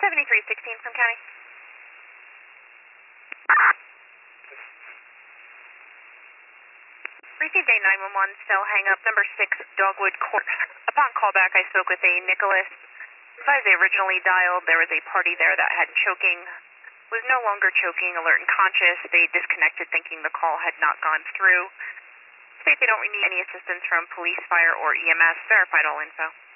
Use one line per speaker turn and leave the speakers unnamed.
7316 from county. Received a 911 cell hang-up, number 6 Dogwood Court. Upon callback, I spoke with a Nicholas. As they originally dialed, there was a party there that had choking, was no longer choking, alert and conscious. They disconnected thinking the call had not gone through. State they don't need any assistance from police, fire, or EMS. Verified all info.